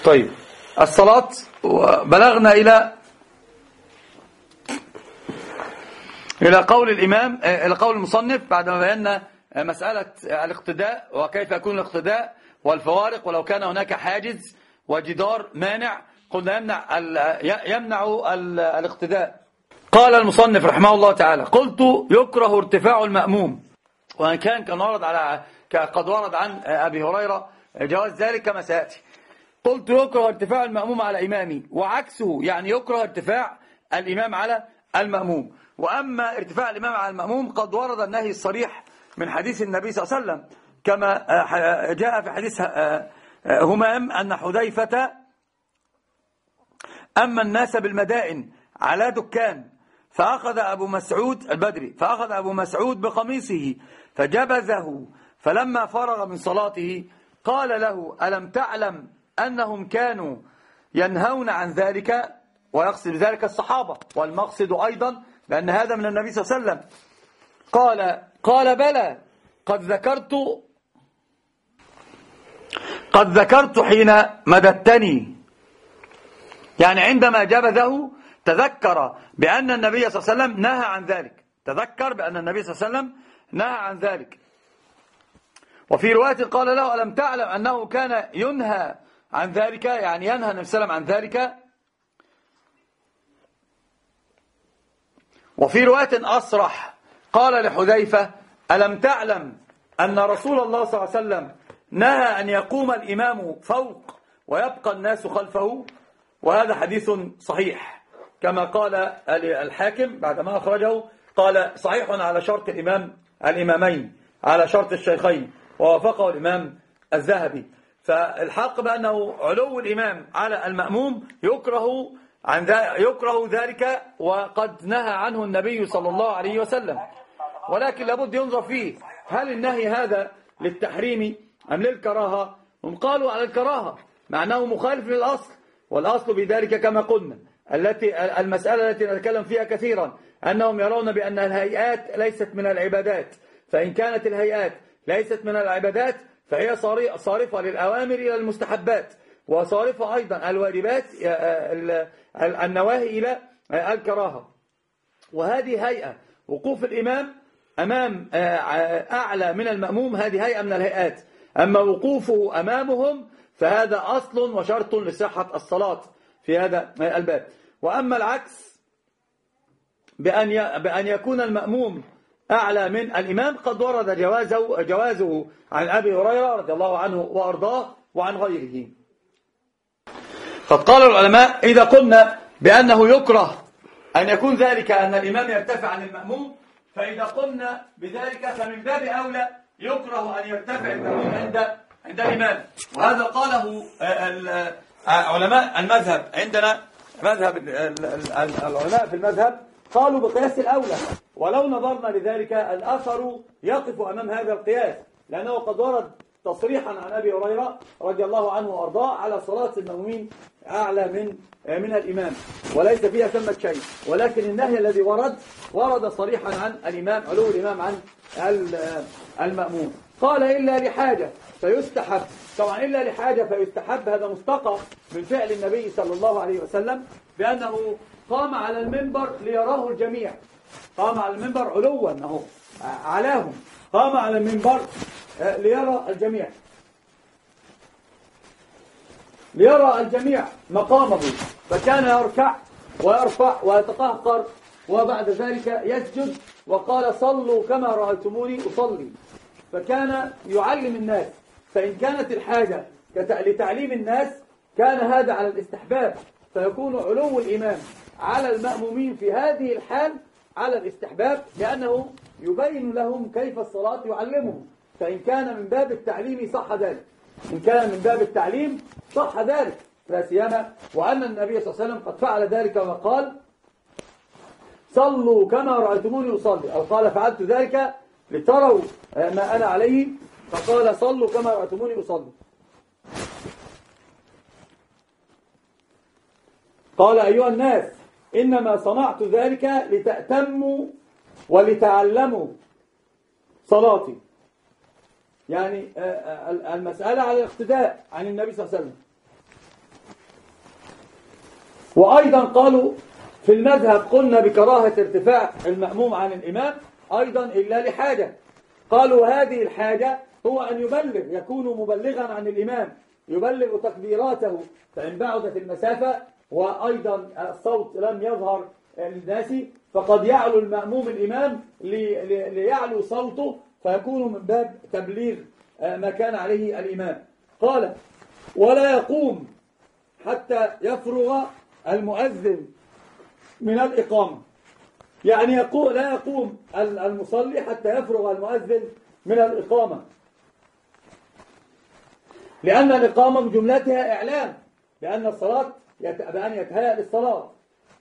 طيب، الصلاة، بلغنا إلى قول الإمام، إلى قول المصنف بعد ما بينا مسألة الاقتداء وكيف يكون الاقتداء والفوارق، ولو كان هناك حاجز وجدار مانع قلنا يمنع الاقتداء. قال المصنف رحمه الله تعالى: قلت يكره ارتفاع المأموم، وإن كان قد ورد عن أبي هريرة جواز ذلك كما سيأتي. قلت يكره ارتفاع المأموم على إمامي، وعكسه يعني يكره ارتفاع الإمام على المأموم. وأما ارتفاع الإمام على المأموم قد ورد النهي الصريح من حديث النبي صلى الله عليه وسلم، كما جاء في حديث همام أن حذيفة أما الناس بالمدائن على دكان، فأخذ أبو مسعود البدري فأخذ أبو مسعود بقميصه فجبزه، فلما فرغ من صلاته قال له: ألم تعلم أنهم كانوا ينهون عن ذلك؟ ويقصد ذلك الصحابة، والمقصد أيضا لأن هذا من النبي صلى الله عليه وسلم. قال بلى، قد ذكرت حين مددتني، يعني عندما جبذه تذكر بأن النبي صلى الله عليه وسلم نهى عن ذلك، تذكر بأن النبي صلى الله عليه وسلم نهى عن ذلك. وفي رواية قال له: ألم تعلم أنه كان ينهى عن ذلك، يعني ينهى النبي صلى الله عليه وسلم عن ذلك. وفي رواية أصرح قال لحذيفة: ألم تعلم أن رسول الله صلى الله عليه وسلم نهى أن يقوم الإمام فوق ويبقى الناس خلفه؟ وهذا حديث صحيح كما قال الحاكم بعدما أخرجه، قال: صحيح على شرط الإمامين، على شرط الشيخين، ووافقه الإمام الذهبي. فالحق بأنه علو الإمام على المأموم يكره ذلك، وقد نهى عنه النبي صلى الله عليه وسلم. ولكن لابد ينظر فيه، هل النهي هذا للتحريم أم للكراهة؟ هم قالوا على الكراهة، معناه مخالف للأصل، والأصل بذلك كما قلنا المسألة التي نتكلم فيها كثيرا، أنهم يرون بأن الهيئات ليست من العبادات، فإن كانت الهيئات ليست من العبادات فهي صارفة للأوامر إلى المستحبات، وصارفة أيضا الواجبات النواهي إلى الكراهة. وهذه هيئة وقوف الإمام أمام أعلى من المأموم، هذه هيئة من الهيئات، أما وقوفه أمامهم فهذا أصل وشرط لصحة الصلاة في هذا الباب. وأما العكس بأن يكون المأموم أعلى من الإمام قد ورد جوازه عن أبي هريرة رضي الله عنه وأرضاه وعن غيره. قد قال العلماء: إذا قلنا بأنه يكره أن يكون ذلك أن الإمام يرتفع عن المأموم، فإذا قلنا بذلك فمن باب أولى يكره أن يرتفع المأموم عند الإمام. وهذا قاله علماء المذهب، عندنا مذهب العلماء في المذهب قالوا بقياس الأولى، ولو نظرنا لذلك الأثر يقف أمام هذا القياس، لأنه قد ورد تصريحا عن أبي هريرة رضي الله عنه وأرضاه على صلاة المأمومين أعلى من الإمام، وليس فيها ثمة شيء. ولكن النهي الذي ورد صريحا عن الإمام، علو الإمام عن المأموم. قال: إلا لحاجة فيستحب. طبعا إلا لحاجة فيستحب هذا مستقى من فعل النبي صلى الله عليه وسلم، بأنه قام على المنبر ليراه الجميع، قام على المنبر علوا أهو علاهم، قام على المنبر ليرى الجميع مقامه، فكان يركع ويرفع ويتقهقر، وبعد ذلك يسجد، وقال: صلوا كما رأيتموني أصلي. فكان يعلم الناس، فإن كانت الحاجة لتعليم الناس كان هذا على الاستحباب، فيكون علو الإمام على المأمومين في هذه الحال على الاستحباب، لأنه يبين لهم كيف الصلاة يعلمهم. فإن كان من باب التعليم صح ذلك، إن كان من باب التعليم صح ذلك، لا سيما وأن النبي صلى الله عليه وسلم قد فعل ذلك وقال: صلوا كما رأيتموني أصلي، أو قال: فعلت ذلك لتروا ما أنا عليه، فقال: صلوا كما رأيتموني أصلي. قال: أيها الناس، إنما صنعت ذلك لتأتموا ولتعلموا صلاتي. يعني المسألة على الاقتداء عن النبي صلى الله عليه وسلم. وأيضا قالوا في المذهب قلنا بكراهة ارتفاع المأموم عن الإمام أيضا إلا لحاجة. قالوا هذه الحاجة هو أن يبلغ، يكون مبلغا عن الإمام، يبلغ تكبيراته فإن بعدت المسافة وأيضا الصوت لم يظهر للناس فقد يعلو المأموم الإمام ليعلو صوته فيكون من باب تبليغ ما كان عليه الإمام. قال ولا يقوم حتى يفرغ المؤذن من الإقامة، يعني لا يقوم المصلي حتى يفرغ المؤذن من الإقامة، لأن الإقامة بجملتها إعلام بأن الصلاة بأن يتهيأ للصلاة،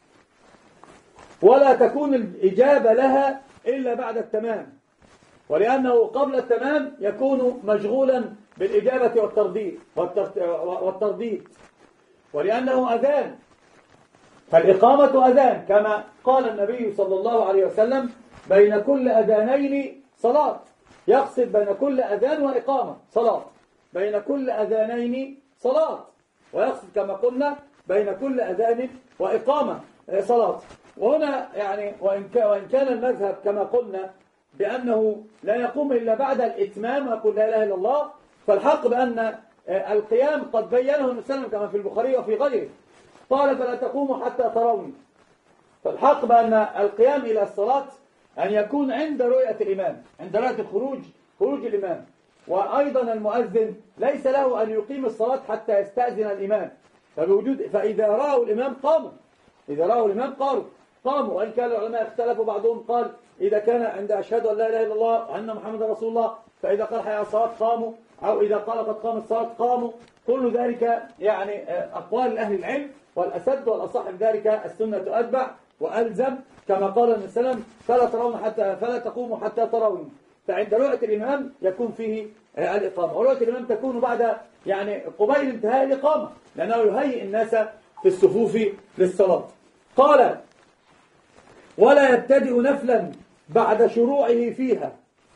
ولا تكون الإجابة لها إلا بعد التمام، ولأنه قبل التمام يكون مشغولا بالإجابة والترديد، ولأنه أذان، فالإقامة أذان كما قال النبي صلى الله عليه وسلم بين كل أذانين صلاة، يقصد بين كل أذان وإقامة صلاة، بين كل أذانين صلاة، ويقصد كما قلنا بين كل أذان وإقامة صلاة. وهنا يعني وإن كان المذهب كما قلنا بأنه لا يقوم إلا بعد الإتمام ويقول لا إله إلا الله، فالحق بأن القيام قد بينه النبي صلى الله عليه وسلم كما في البخاري وفي غيره، قال فلا تقوموا حتى تروني. فالحق بأن القيام إلى الصلاة أن يكون عند رؤية الإمام، عند رؤية خروج الإمام. وأيضا المؤذن ليس له أن يقيم الصلاة حتى يستأذن الإمام، فإذا رأوا الإمام قاموا، إذا رأوا الإمام قاموا. وإن كان العلماء اختلفوا، بعضهم قال إذا كان عند أشهد أن لا إله إلا الله وأن محمد رسول الله فإذا قال حي على الصلاة قاموا، أو إذا قال قد قامت الصلاة قاموا. كل ذلك يعني أقوال أهل العلم، والأسد والأصح ذلك السنة أتبع وألزم، كما قال النبي صلى الله عليه وسلم فلا تقوموا حتى تروني. فعند رؤية الإمام يكون فيه الإقامة، ورؤية الإمام تكون بعد يعني قبيل انتهاء الإقامة، لأنه يهيئ الناس في الصفوف للصلاة. قال ولا يبتدئ نفلا بعد شروعه فيها،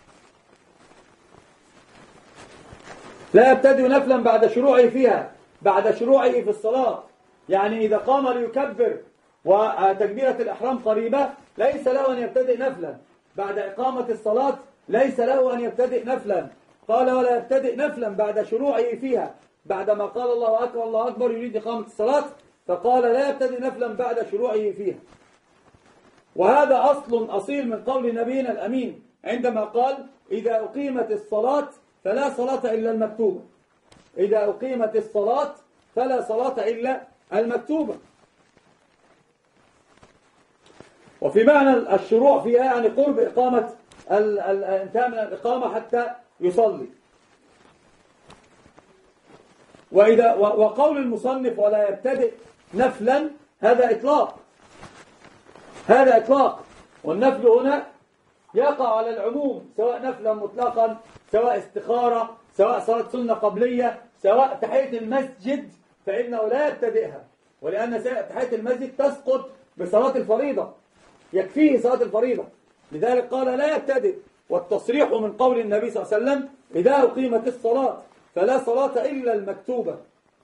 لا يبتدئ نفلا بعد شروعه فيها، بعد شروعه في الصلاة، يعني إذا قام ليكبر وتكبيرة الإحرام قريبة ليس له أن يبتدئ نفلا، بعد إقامة الصلاة ليس له أن يبتدئ نفلا. قال ولا يبتدئ نفلا بعد شروعه فيها، بعدما قال الله أكبر الله أكبر يريد إقامة الصلاة، فقال لا يبتدئ نفلا بعد شروعه فيها. وهذا أصل أصيل من قول نبينا الأمين عندما قال إذا أقيمت الصلاة فلا صلاة إلا المكتوبة، إذا أقيمت الصلاة فلا صلاة إلا المكتوبة. وفي معنى الشروع فيها يعني قرب إقامة انتهى من الإقامة حتى يصلي. وقول المصنف ولا يبتدئ نفلا هذا إطلاق، والنفل هنا يقع على العموم، سواء نفلا مطلقا، سواء استخارة، سواء صلاة سنة قبلية، سواء تحية المسجد فإنه لا يبتدئها، ولأن تحية المسجد تسقط بصلاة الفريضة، يكفيه صلاة الفريضة، لذلك قال لا يبتدئ. والتصريح من قول النبي صلى الله عليه وسلم إذا أقيمت الصلاة فلا صلاة إلا المكتوبة.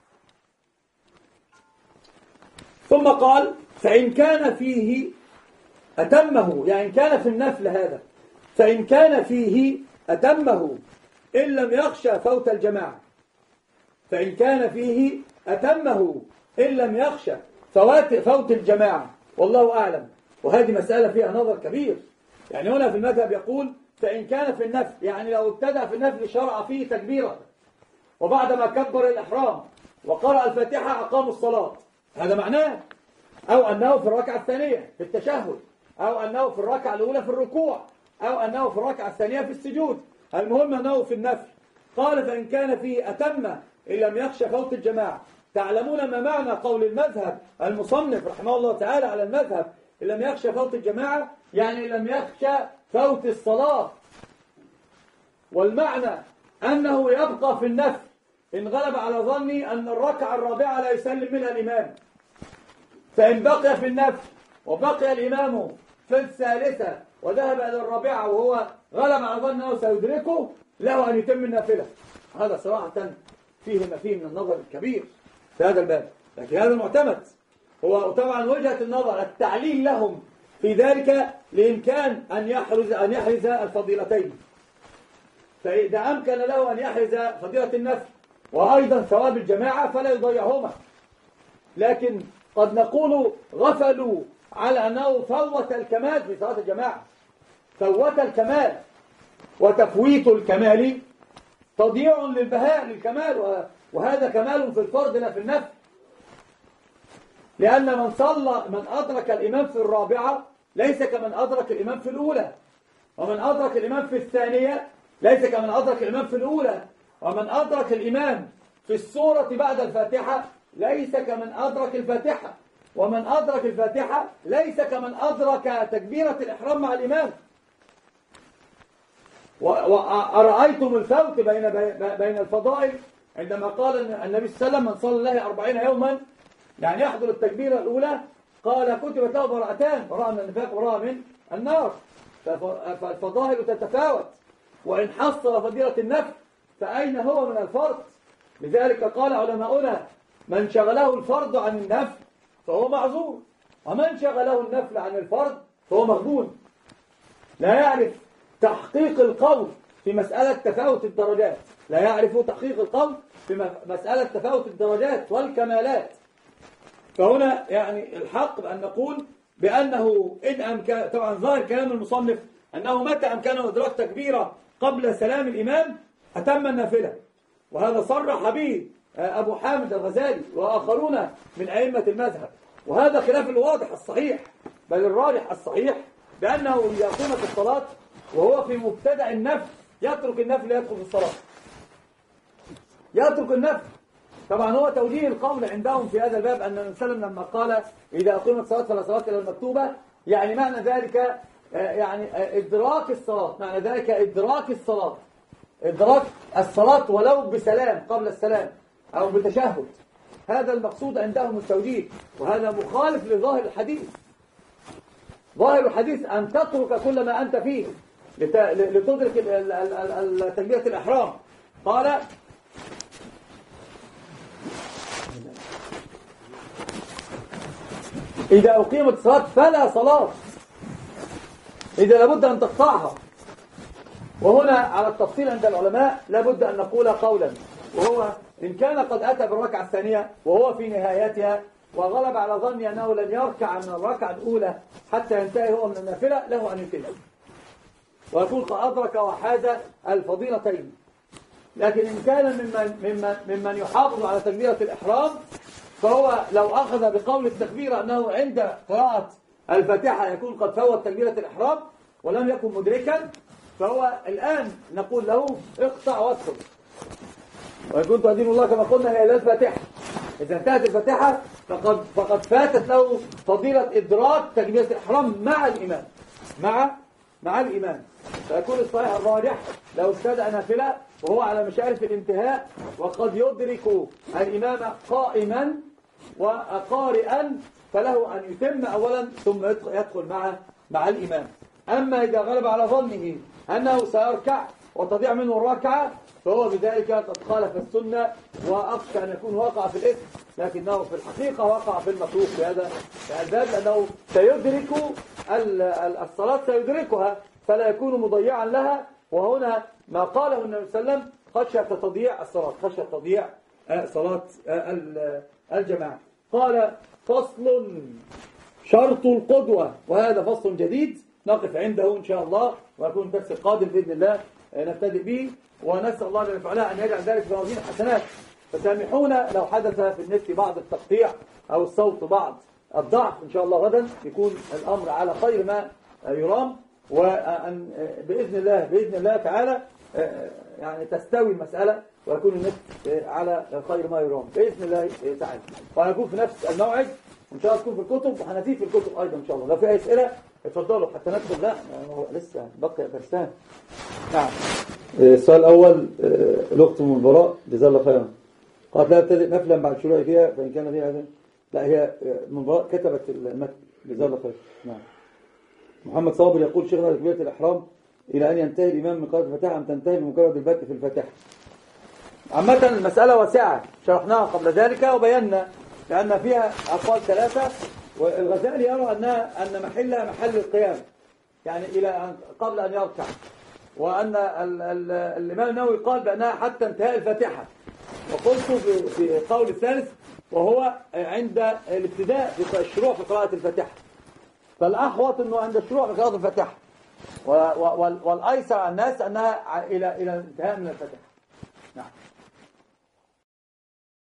ثم قال فإن كان فيه أتمه، يعني إن كان في النفل هذا، فإن كان فيه أتمه إن لم يخشى فوت الجماعة، فإن كان فيه أتمه إن لم يخشى فوت الجماعة، والله أعلم. وهذه مسألة فيها نظر كبير، يعني هنا في المذهب يقول فإن كان في النفل، يعني لو ابتدأ في النفل شرع فيه تكبيرة وبعدما كبر الإحرام وقرأ الفاتحة أقام الصلاة، هذا معناه، أو أنه في الركعة الثانية في التشهد، أو أنه في الركعة الأولى في الركوع، أو أنه في الركعة الثانية في السجود، المهم أنه في النفل. قال فإن كان فيه أتم إن لم يخشى فوت الجماعة. تعلمون ما معنى قول المذهب المصنف رحمه الله تعالى على المذهب إن لم يخشى فوت الجماعة، يعني إن لم يخشى فوت الصلاة، والمعنى أنه يبقى في النفل إن غلب على ظني أن الركعة الرابعة لا يسلم منها الإمام، فإن بقي في النفل وبقي الإمام في الثالثة وذهب إلى الرابعة وهو غلب على ظنه أنه سيدركه، له أن يتم النافلة. هذا صراحة فيه ما فيه من النظر الكبير في هذا الباب، لكن هذا المعتمد. هو طبعا وجهة النظر التعليل لهم في ذلك لإمكان أن يحرز الفضيلتين، فإذا أمكن له أن يحرز فضيلة النفل وأيضا ثواب الجماعة فلا يضيعهما. لكن قد نقول غفلوا على أنه فوت الكمال في صلاة الجماعة. فوت الكمال، وتفويت الكمال تضييع للبهاء للكمال، وهذا كمال في الفرض لا في النفل. لأن من أدرك الإمام في الرابعة ليس كمن أدرك الإمام في الأولى، ومن أدرك الإمام في الثانية ليس كمن أدرك الإمام في الأولى، ومن أدرك الإمام في السورة بعد الفاتحة ليس كمن أدرك الفاتحة، ومن أدرك الفاتحة ليس كمن أدرك تكبيرة الإحرام مع الإمام. وأرأيتم الفوت بين الفضائل عندما قال النبي صلى الله عليه وسلم من صلى الله 40 يوما، يعني يحضر التكبيرة الأولى، قال كتبت له براءتان، براءة من النفاق وبراءة من النار. فالفضائل تتفاوت، وإن حصل فضيلة النفل فأين هو من الفرض؟ لذلك قال علماؤنا من شغله الفرض عن النفل فهو معذور، ومن شغله النفل عن الفرض فهو مغبون، لا يعرف تحقيق القول في مسألة تفاوت الدرجات، لا يعرف تحقيق القول في مسألة تفاوت الدرجات والكمالات. فهنا يعني الحق بأن نقول بأنه إن أمكن، طبعا ظاهر كلام المصنف أنه متى أمكنه إدراك تكبيرة قبل سلام الإمام أتم النافلة، وهذا صرح به أبو حامد الغزالي وآخرون من أئمة المذهب، وهذا خلاف الواضح الصحيح، بل الراجح الصحيح بأنه إذا قامت الصلاة وهو في مبتدأ النفل يترك النفل يدخل في الصلاة، يترك النفل. طبعا هو توجيه القول عندهم في هذا الباب أن النبي صلى الله عليه وسلم لما قال إذا أقيمت الصلاة فلا صلاة إلا المكتوبة، يعني معنى ذلك يعني إدراك الصلاة، معنى ذلك إدراك الصلاة، إدراك الصلاة ولو بسلام قبل السلام أو بتشهد، هذا المقصود عندهم التوجيه، وهذا مخالف لظاهر الحديث. ظاهر الحديث أن تترك كل ما أنت فيه لتدرك تكبيرة الإحرام. قال إذا أقيمت الصلاة فلا صلاة، إذا لابد أن تقطعها. وهنا على التفصيل عند العلماء لابد أن نقول قولا، وهو إن كان قد أتى بالركعة الثانية وهو في نهايتها وغلب على ظني أنه لن يركع من الركعة الأولى حتى ينتهي هو من النافلة، له أن ينتهي ويقول قد أدرك وحاز الفضيلتين. لكن إن كان ممن يحافظ على تكبيرة الإحرام فهو لو أخذ بقول التكبير أنه عند قراءة الفاتحة يكون قد فوت تكبيرة الإحرام ولم يكن مدركا، فهو الآن نقول له اقطع وادخل، وإن كنت أدين الله كما قلنا هي إلى الفاتحة. إذا انتهت الفاتحة فقد فاتت له فضيلة إدراك تكبيرة الإحرام مع الإمام، مع الإمام. فيكون الصحيح الراجح لو ابتدأ نافلة وهو على مشارف الانتهاء وقد يدرك الإمام قائما وقارئا فله أن يتم أولا ثم يدخل مع الإمام. أما إذا غلب على ظنه أنه سيركع وتضيع منه الركعة فهو بذلك قد خالف السنة وأخشى أن يكون وقع في الإثم، لكنه في الحقيقة وقع في المكروه في هذا الباب، لأنه سيدرك الصلاة، سيدركها فلا يكون مضيعا لها. وهنا ما قاله النبي صلى الله عليه وسلم خشية تضييع الصلاة، خشية تضييع صلاة الجماعة. قال فصل شرط القدوة، وهذا فصل جديد نقف عنده إن شاء الله، ويكون الدرس القادم بإذن الله نبتدئ به، ونسأل الله جل وعلا أن يجعل ذلك في موازين حسنات. فسامحونا لو حدث في النت بعض التقطيع أو الصوت بعض الضعف، إن شاء الله غدا يكون الأمر على خير ما يرام، وأن بإذن الله تعالى يعني تستوي المسألة ويكون النت على خير ما يرام بإذن الله تعالى، وهنكون في نفس الموعد إن شاء الله، تكون في الكتب وهنزيد في الكتب أيضا إن شاء الله. لو في أي أسئلة اتفضلوا حتى ندخل. لا لسه بقي درسان. نعم. السؤال الأول الأخت من البراء جزاها الله خيرا قالت لا ابتدئ نفلا بعد شروعي فيها فإن كان فيها هذا. لا هي من البراء كتبت المتن جزاها الله خيرا. نعم. محمد صابر يقول شيخنا تكبيرة الإحرام إلى أن ينتهي الإمام من قراءة الفاتحة أم تنتهي بمجرد البدء في الفاتحة؟ عامة المسألة واسعة شرحناها قبل ذلك وبينا لأن فيها أقوال ثلاثة، والغزالي يرى أن محلها محل القيام، يعني قبل أن يركع، وأن الإمام النووي قال بأنها حتى انتهاء الفاتحة، وقلت في قول الثالث وهو عند الابتداء في الشروع في قراءة الفاتحة، فالأحوط أنه عند الشروع في قراءة الفاتحة، والأيسر على الناس أنها إلى انتهاء من الفاتحة. نعم.